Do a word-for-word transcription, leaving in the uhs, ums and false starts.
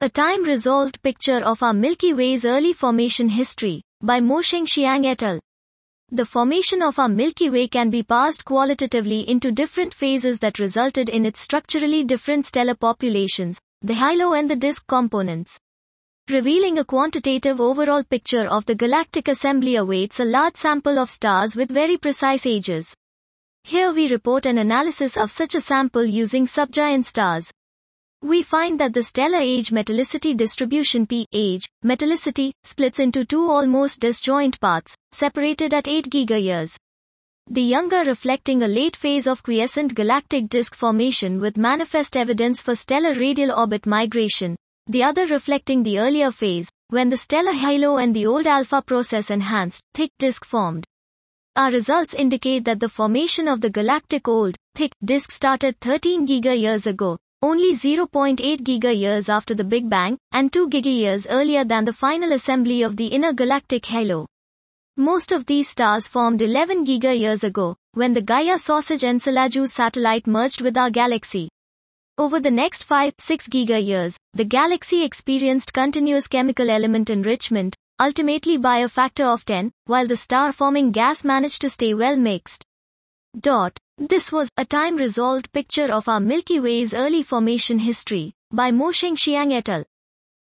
A time-resolved picture of our Milky Way's early formation history, by Mosheng Xiang et al. The formation of our Milky Way can be parsed qualitatively into different phases that resulted in its structurally different stellar populations, the halo and the disk components. Revealing a quantitative overall picture of the galactic assembly awaits a large sample of stars with very precise ages. Here we report an analysis of such a sample using subgiant stars. We find that the stellar age metallicity distribution P age metallicity splits into two almost disjoint parts, separated at eight gigayears. The younger reflecting a late phase of quiescent galactic disk formation with manifest evidence for stellar radial orbit migration, the other reflecting the earlier phase, when the stellar halo and the old alpha process enhanced, thick disk formed. Our results indicate that the formation of the galactic old, thick disk started thirteen gigayears ago, only zero point eight gigayears after the Big Bang, and two gigayears earlier than the final assembly of the inner galactic halo. Most of these stars formed eleven gigayears ago, when the Gaia Sausage Enceladus satellite merged with our galaxy. Over the next five to six gigayears, the galaxy experienced continuous chemical element enrichment, ultimately by a factor of ten, while the star-forming gas managed to stay well mixed. Dot. This was a time-resolved picture of our Milky Way's early formation history, by Mosheng Xiang et al.